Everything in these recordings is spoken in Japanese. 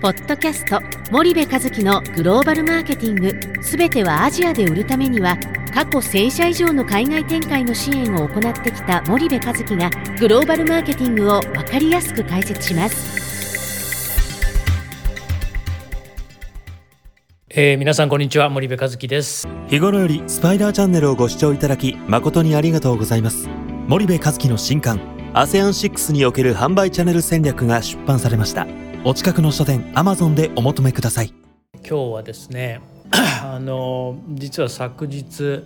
ポッドキャスト森部一樹のグローバルマーケティング、すべてはアジアで売るためには、過去1000社以上の海外展開の支援を行ってきた森部一樹がグローバルマーケティングを分かりやすく解説します。 皆さんこんにちは、森部一樹です。 日頃よりスパイダーチャンネルをご視聴いただき誠にありがとうございます。森部一樹の新刊 ASEAN6 における販売チャンネル戦略が出版されました。お近くの書店 Amazon でお求めください。 今日はですね実は昨日、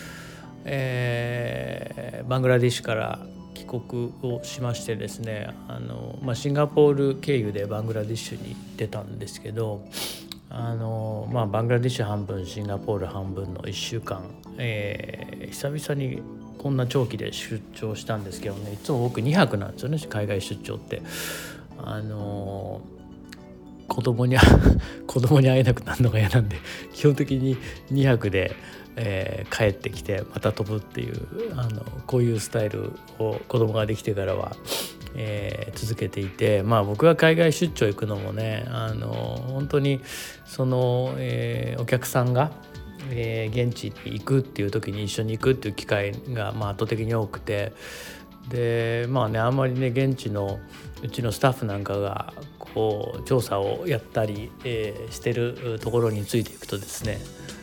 バングラディッシュから帰国をしましてですね、シンガポール経由でバングラディッシュに出たんですけど、バングラディッシュ半分シンガポール半分の1週間、久々にこんな長期で出張したんですけどね、いつも僕2泊なんですよね、海外出張って。子供に会えなくなるのが嫌なんで、基本的に2泊で、帰ってきてまた飛ぶっていう、こういうスタイルを子供ができてからは、続けていて、僕が海外出張行くのもね、本当にその、お客さんが、現地に行くっていう時に一緒に行くっていう機会が、圧倒的に多くて、であんまりね、現地のうちのスタッフなんかがこう調査をやったり、してるところについていくとですね、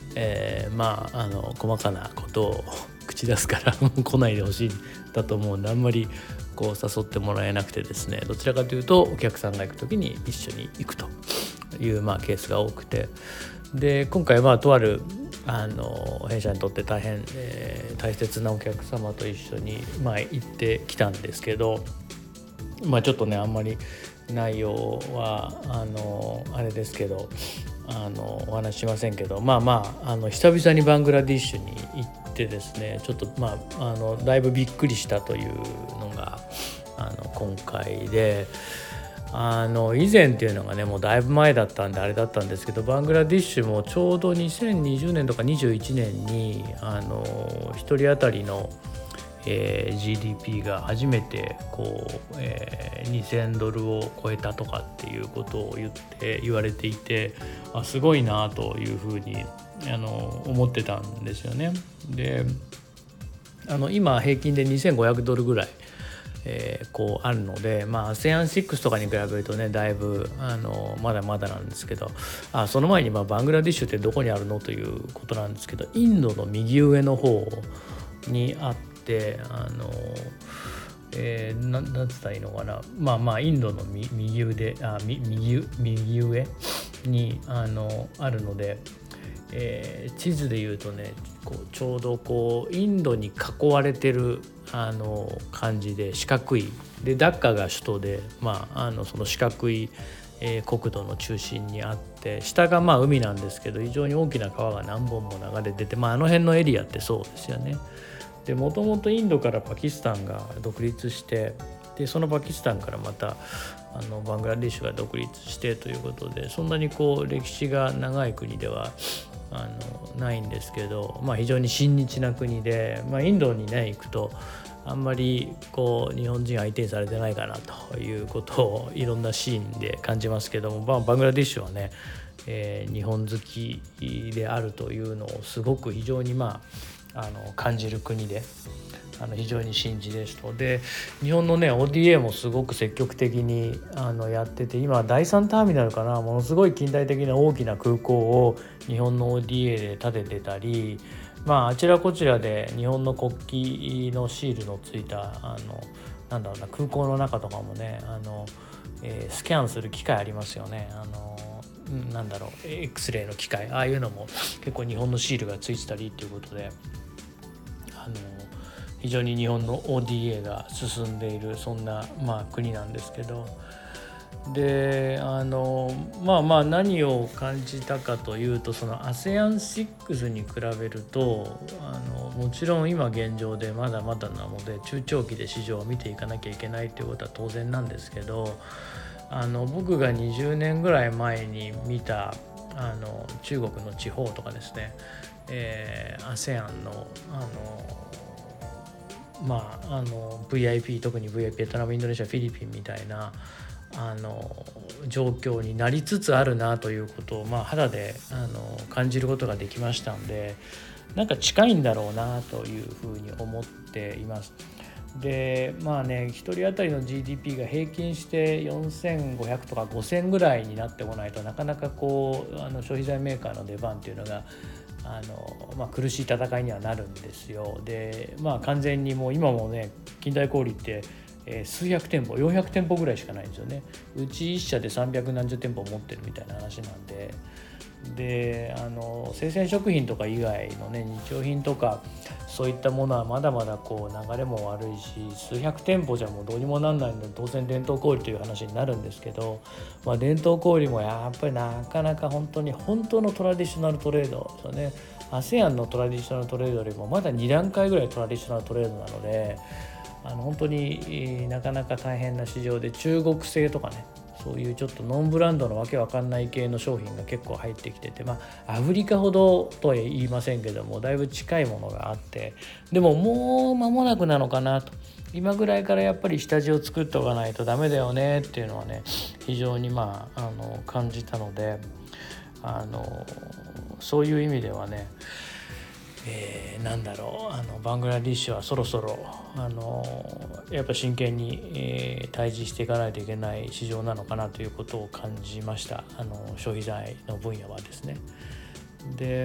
細かなことを口出すから来ないでほしいんだと思うんで、あんまりこう誘ってもらえなくてですね、どちらかというとお客さんが行く時に一緒に行くという、ケースが多くて、で今回とある弊社にとって大変、大切なお客様と一緒に、行ってきたんですけど、ちょっとね、あんまり内容はあれですけど、お話ししませんけど、久々にバングラディッシュに行ってですね、ちょっとだいぶびっくりしたというのが今回で、以前っていうのがね、もうだいぶ前だったんであれだったんですけど、バングラディッシュもちょうど2020年とか21年に1人当たりのGDP が初めてこう、2000ドルを超えたとかっていうことを言われていて、すごいなというふうに思ってたんですよね。で今平均で2500ドルぐらい、こうあるので、ASEAN6 とかに比べるとね、だいぶまだまだなんですけど、その前にバングラディッシュってどこにあるのということなんですけど、インドの右上の方にあって、なんつったらいいのかな、インドの右上にあるので、地図でいうとね、ちょうどインドに囲われてる感じで四角いで、ダッカが首都で、その四角い、国土の中心にあって、下が海なんですけど、非常に大きな川が何本も流れてて、あの辺のエリアってそうですよね。でもともとインドからパキスタンが独立して、でそのパキスタンからまたバングラディッシュが独立してということで、そんなに歴史が長い国ではないんですけど、非常に親日な国で、インドにね行くとあんまり日本人相手にされてないかなということをいろんなシーンで感じますけども、バングラディッシュはね、日本好きであるというのをすごく非常に感じる国で、非常に親日ですと。で日本のね ODA もすごく積極的にやってて、今第3ターミナルかな、ものすごい近代的な大きな空港を日本の ODA で建ててたり、あちらこちらで日本の国旗のシールのついた空港の中とかもね、スキャンする機械ありますよね。X レイの機械、ああいうのも結構日本のシールがついてたりっていうことで、非常に日本の ODA が進んでいる、そんな国なんですけど、で何を感じたかというと、その ASEAN6 に比べるともちろん今現状でまだまだなので、中長期で市場を見ていかなきゃいけないということは当然なんですけど、僕が20年ぐらい前に見た中国の地方とかですね、ASEAN のVIP、特に VIP、ベトナム、インドネシア、フィリピンみたいな状況になりつつあるなということを、肌で感じることができましたので、なんか近いんだろうなというふうに思っています。で1人当たりの GDP が平均して4500とか5000ぐらいになってこないと、なかなか消費財メーカーの出番っていうのが苦しい戦いにはなるんですよ。で完全にもう今もね、近代小売って数百店舗400店舗ぐらいしかないんですよね。うち1社で300何十店舗持ってるみたいな話なんで、生鮮食品とか以外のね、日用品とかそういったものはまだまだ流れも悪いし、数百店舗じゃもうどうにもなんないので、当然伝統小売という話になるんですけど、伝統小売もやっぱりなかなか本当のトラディショナルトレードですよね。 ASEAN のトラディショナルトレードよりもまだ2段階ぐらいトラディショナルトレードなので、本当になかなか大変な市場で、中国製とかね、そういうちょっとノンブランドのわけわかんない系の商品が結構入ってきてて、アフリカほどとは言いませんけども、だいぶ近いものがあって、でももう間もなくなのかなと、今ぐらいからやっぱり下地を作っておかないとダメだよねっていうのはね、非常に感じたので、そういう意味ではね、バングラディッシュはそろそろやっぱ真剣に、対峙していかないといけない市場なのかなということを感じました。消費財の分野はですね。で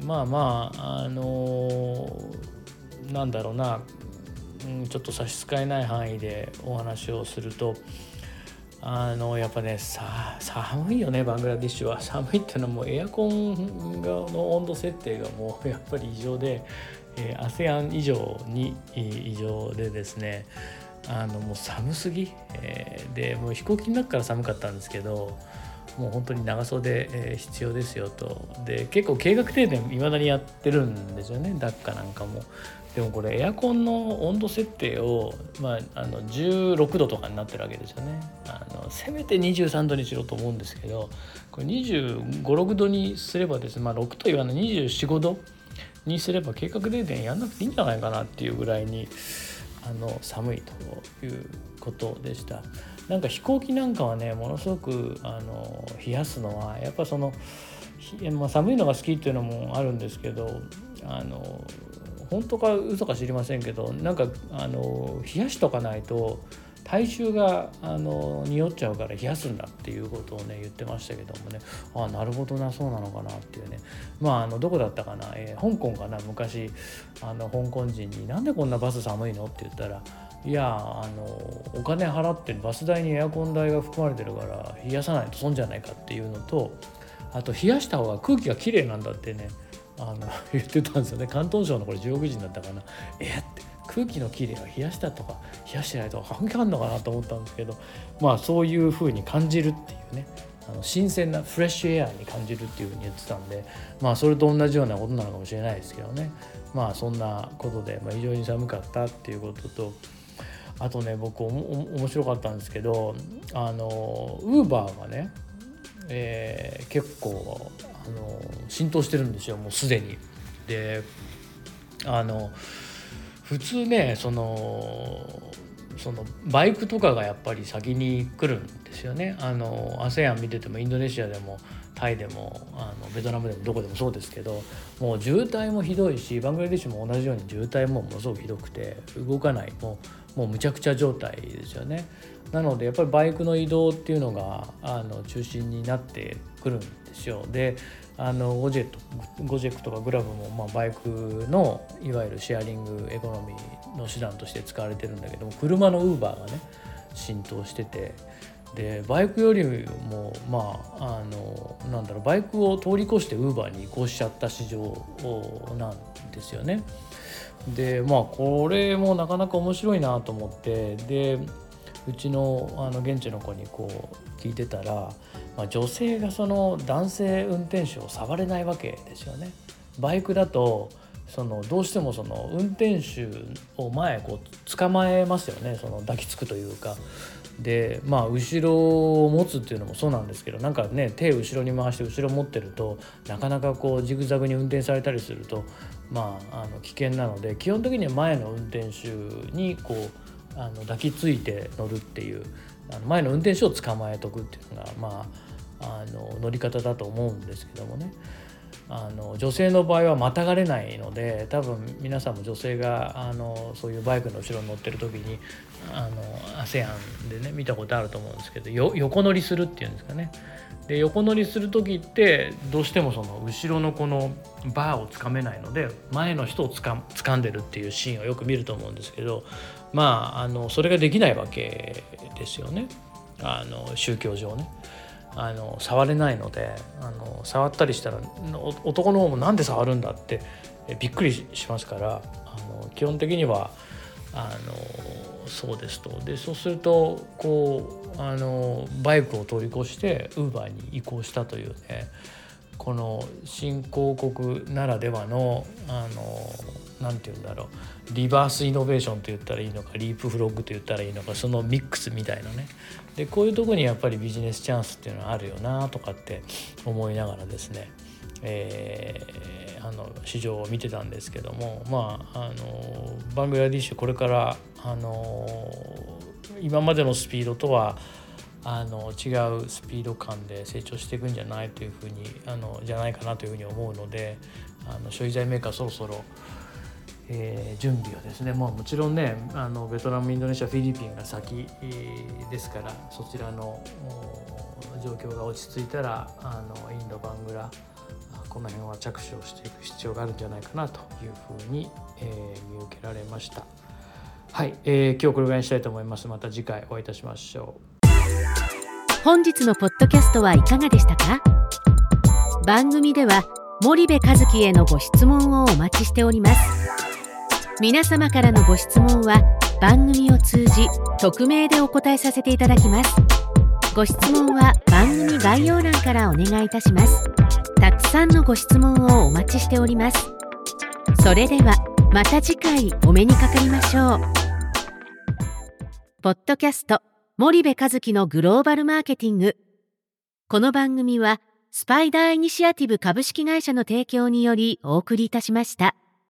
ちょっと差し支えない範囲でお話をすると、やっぱね、寒いよね。バングラディッシュは寒いっていうのはもうエアコンの温度設定がもうやっぱり異常で、ASEAN 以上に異常でですね、もう寒すぎ、でもう飛行機の中から寒かったんですけど、もう本当に長袖、必要ですよと。で結構計画停電いまだにやってるんですよね、ダッカなんかも。でもこれエアコンの温度設定を、16度とかになってるわけですよね。せめて23度にしろと思うんですけど、これ25、6度にすればですね、6と言わない24、5度にすれば計画停電やんなくていいんじゃないかなっていうぐらいに寒いということでした。なんか飛行機なんかはね、ものすごく冷やすのはやっぱ寒いのが好きっていうのもあるんですけど、本当か嘘か知りませんけど、なんか冷やしとかないと体臭が匂っちゃうから冷やすんだっていうことをね言ってましたけどもね、なるほどな、そうなのかなっていうね。どこだったかな、香港かな、昔香港人になんでこんなバス寒いのって言ったら、いやお金払ってバス代にエアコン代が含まれてるから冷やさないと損じゃないかっていうのと、あと冷やした方が空気がきれいなんだってね言ってたんですよね。広東省のこれ中国人だったかな。って空気のきれいは冷やしたとか冷やしてないとか関係あるのかなと思ったんですけど、そういう風に感じるっていうね、新鮮なフレッシュエアに感じるっていう風に言ってたんで、それと同じようなことなのかもしれないですけどね。そんなことで、非常に寒かったっていうことと、あとね、僕面白かったんですけど、ウーバーがね、結構浸透してるんですよ、もうすでに。で普通ね、そのバイクとかがやっぱり先に来るんですよね。ASEAN 見ててもインドネシアでもタイでもベトナムでもどこでもそうですけど、もう渋滞もひどいし、バングラディッシュも同じように渋滞もものすごくひどくて動かない、もうむちゃくちゃ状態ですよね。なのでやっぱりバイクの移動っていうのが中心になってくるんですよ。でゴジェクとかグラブも、バイクのいわゆるシェアリングエコノミーの手段として使われてるんだけども、車のウーバーがね浸透してて、でバイクよりもバイクを通り越してウーバーに移行しちゃった市場なんですよね。でこれもなかなか面白いなと思って、でうちの現地の子に聞いてたら、女性がその男性運転手を触れないわけですよね。バイクだとどうしても運転手を前捕まえますよね、抱きつくというか。で後ろを持つっていうのもそうなんですけど、なんかね手を後ろに回して後ろ持ってるとなかなかジグザグに運転されたりすると危険なので、基本的には前の運転手に抱きついて乗るっていう前の運転手を捕まえとくっていうのが、乗り方だと思うんですけどもね、女性の場合はまたがれないので、多分皆さんも女性がそういうバイクの後ろに乗ってる時にASEAN でね見たことあると思うんですけど、横乗りするっていうんですかね。で横乗りする時ってどうしてもその後ろのこのバーをつかめないので、前の人を掴んでるっていうシーンをよく見ると思うんですけど、それができないわけですよね、宗教上ね。触れないので、触ったりしたら男の方もなんで触るんだってびっくりしますから、基本的にはそうですと。でそうするとバイクを通り越してウーバーに移行したというね、この新興国ならではのなんていうんだろう、リバースイノベーションと言ったらいいのか、リープフロッグと言ったらいいのか、そのミックスみたいなね。でこういうところにやっぱりビジネスチャンスっていうのはあるよなとかって思いながらですね、市場を見てたんですけども、バングラディッシュこれから今までのスピードとは違うスピード感で成長していくんじゃないというふうにじゃないかなというふうに思うので、消費財メーカーそろそろ準備をですね、もちろんねベトナム、インドネシア、フィリピンが先ですから、そちらの状況が落ち着いたらインド、バングラこの辺は着手をしていく必要があるんじゃないかなというふうに、見受けられました。はい、今日これぐらいにしたいと思います。また次回お会いいたしましょう。 本日のポッドキャストはいかがでしたか？番組では森部一樹へのご質問をお待ちしております。皆様からのご質問は番組を通じ匿名でお答えさせていただきます。ご質問は番組概要欄からお願いいたします。たくさんのご質問をお待ちしております。それではまた次回お目にかかりましょう。ポッドキャスト森部一樹のグローバルマーケティング。この番組はスパイダーイニシアティブ株式会社の提供によりお送りいたしました。